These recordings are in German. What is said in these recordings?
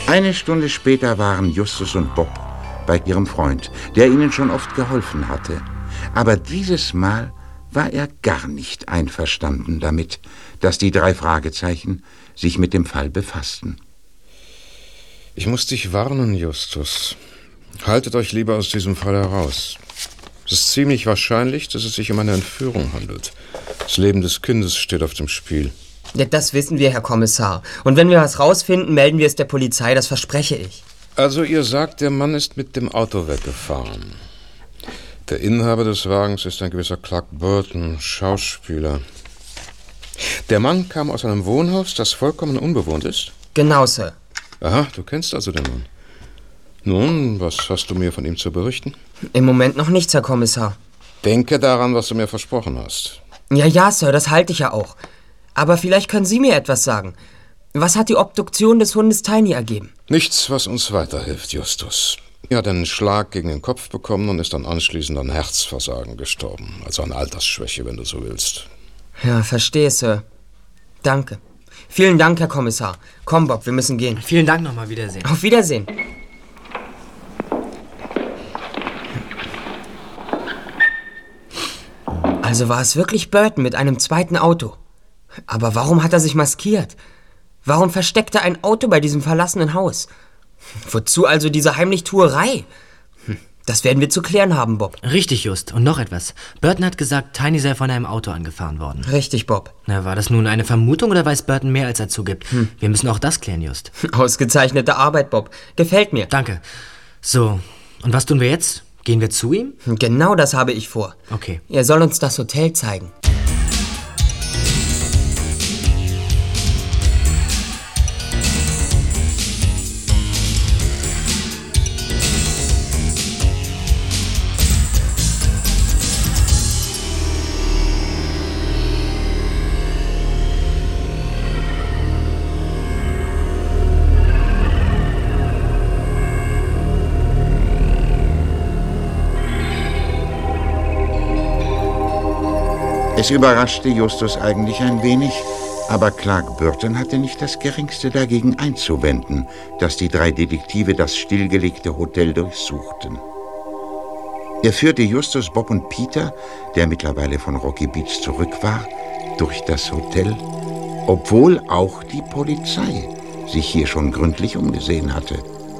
Eine Stunde später waren Justus und Bob bei ihrem Freund, der ihnen schon oft geholfen hatte. Aber dieses Mal war er gar nicht einverstanden damit, dass die 3 Fragezeichen sich mit dem Fall befassten. Ich muss dich warnen, Justus. Haltet euch lieber aus diesem Fall heraus. Es ist ziemlich wahrscheinlich, dass es sich um eine Entführung handelt. Das Leben des Kindes steht auf dem Spiel. Ja, das wissen wir, Herr Kommissar. Und wenn wir was rausfinden, melden wir es der Polizei, das verspreche ich. Also ihr sagt, der Mann ist mit dem Auto weggefahren. Der Inhaber des Wagens ist ein gewisser Clark Burton, Schauspieler. Der Mann kam aus einem Wohnhaus, das vollkommen unbewohnt ist? Genau, Sir. Aha, du kennst also den Mann. Nun, was hast du mir von ihm zu berichten? Im Moment noch nichts, Herr Kommissar. Denke daran, was du mir versprochen hast. Ja, Sir, das halte ich ja auch. Aber vielleicht können Sie mir etwas sagen. Was hat die Obduktion des Hundes Tiny ergeben? Nichts, was uns weiterhilft, Justus. Er hat einen Schlag gegen den Kopf bekommen und ist dann anschließend an Herzversagen gestorben. Also an Altersschwäche, wenn du so willst. Ja, verstehe, Sir. Danke. Vielen Dank, Herr Kommissar. Komm, Bob, wir müssen gehen. Vielen Dank nochmal. Wiedersehen. Auf Wiedersehen. Also war es wirklich Burton mit einem zweiten Auto. Aber warum hat er sich maskiert? Warum versteckt er ein Auto bei diesem verlassenen Haus? Wozu also diese Heimlichtuerei? Das werden wir zu klären haben, Bob. Richtig, Just. Und noch etwas. Burton hat gesagt, Tiny sei von einem Auto angefahren worden. Richtig, Bob. Na, war das nun eine Vermutung oder weiß Burton mehr, als er zugibt? Wir müssen auch das klären, Just. Ausgezeichnete Arbeit, Bob. Gefällt mir. Danke. So, und was tun wir jetzt? Gehen wir zu ihm? Genau das habe ich vor. Okay. Er soll uns das Hotel zeigen. Es überraschte Justus eigentlich ein wenig, aber Clark Burton hatte nicht das Geringste dagegen einzuwenden, dass die 3 Detektive das stillgelegte Hotel durchsuchten. Er führte Justus, Bob und Peter, der mittlerweile von Rocky Beach zurück war, durch das Hotel, obwohl auch die Polizei sich hier schon gründlich umgesehen hatte.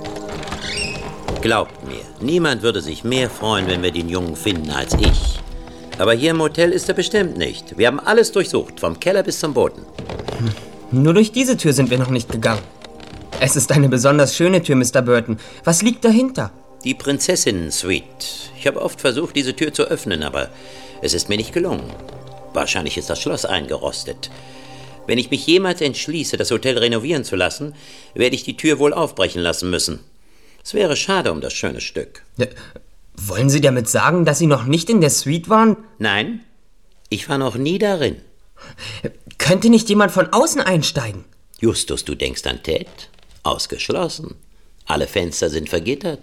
Glaubt mir, niemand würde sich mehr freuen, wenn wir den Jungen finden, als ich. Aber hier im Hotel ist er bestimmt nicht. Wir haben alles durchsucht, vom Keller bis zum Boden. Nur durch diese Tür sind wir noch nicht gegangen. Es ist eine besonders schöne Tür, Mr. Burton. Was liegt dahinter? Die Prinzessinnen-Suite. Ich habe oft versucht, diese Tür zu öffnen, aber es ist mir nicht gelungen. Wahrscheinlich ist das Schloss eingerostet. Wenn ich mich jemals entschließe, das Hotel renovieren zu lassen, werde ich die Tür wohl aufbrechen lassen müssen. Es wäre schade um das schöne Stück. Wollen Sie damit sagen, dass Sie noch nicht in der Suite waren? Nein, ich war noch nie darin. Könnte nicht jemand von außen einsteigen? Justus, du denkst an Ted? Ausgeschlossen. Alle Fenster sind vergittert.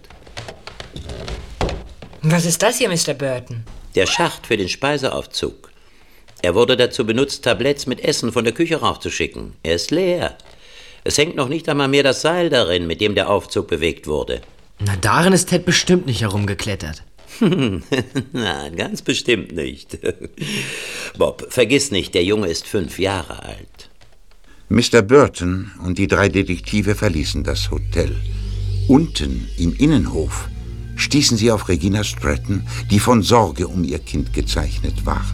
Was ist das hier, Mr. Burton? Der Schacht für den Speiseaufzug. Er wurde dazu benutzt, Tabletts mit Essen von der Küche raufzuschicken. Er ist leer. Es hängt noch nicht einmal mehr das Seil darin, mit dem der Aufzug bewegt wurde. Na, darin ist Ted bestimmt nicht herumgeklettert. Nein, ganz bestimmt nicht. Bob, vergiss nicht, der Junge ist 5 Jahre alt. Mr. Burton und die 3 Detektive verließen das Hotel. Unten im Innenhof stießen sie auf Regina Stratton, die von Sorge um ihr Kind gezeichnet war.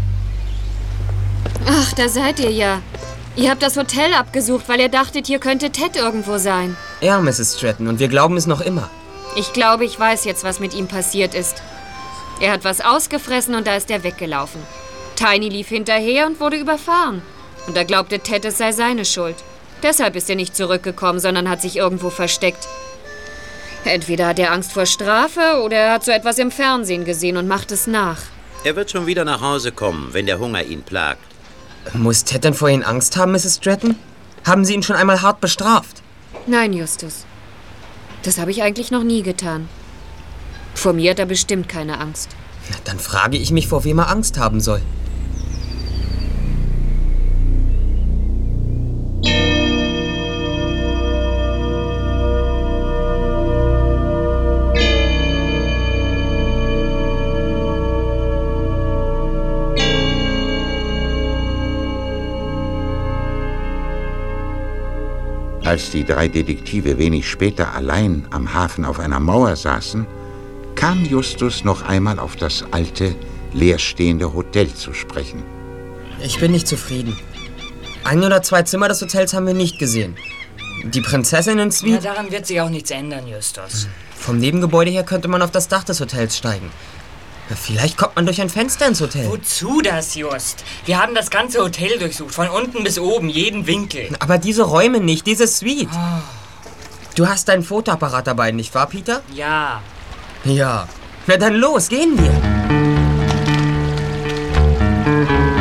Ach, da seid ihr ja. Ihr habt das Hotel abgesucht, weil ihr dachtet, hier könnte Ted irgendwo sein. Ja, Mrs. Stratton, und wir glauben es noch immer. Ich glaube, ich weiß jetzt, was mit ihm passiert ist. Er hat was ausgefressen und da ist er weggelaufen. Tiny lief hinterher und wurde überfahren. Und da glaubte Ted, es sei seine Schuld. Deshalb ist er nicht zurückgekommen, sondern hat sich irgendwo versteckt. Entweder hat er Angst vor Strafe oder er hat so etwas im Fernsehen gesehen und macht es nach. Er wird schon wieder nach Hause kommen, wenn der Hunger ihn plagt. Muss Ted denn vor Ihnen Angst haben, Mrs. Stratton? Haben Sie ihn schon einmal hart bestraft? Nein, Justus. Das habe ich eigentlich noch nie getan. Vor mir hat er bestimmt keine Angst. Na, dann frage ich mich, vor wem er Angst haben soll. Als die 3 Detektive wenig später allein am Hafen auf einer Mauer saßen, kam Justus noch einmal auf das alte, leerstehende Hotel zu sprechen. Ich bin nicht zufrieden. 1 oder 2 Zimmer des Hotels haben wir nicht gesehen. Die Prinzessinnen-Suite... Ja, daran wird sich auch nichts ändern, Justus. Vom Nebengebäude her könnte man auf das Dach des Hotels steigen. Vielleicht kommt man durch ein Fenster ins Hotel. Wozu das, Just? Wir haben das ganze Hotel durchsucht, von unten bis oben, jeden Winkel. Aber diese Räume nicht, diese Suite. Oh. Du hast deinen Fotoapparat dabei, nicht wahr, Peter? Ja. Ja. Na dann los, gehen wir.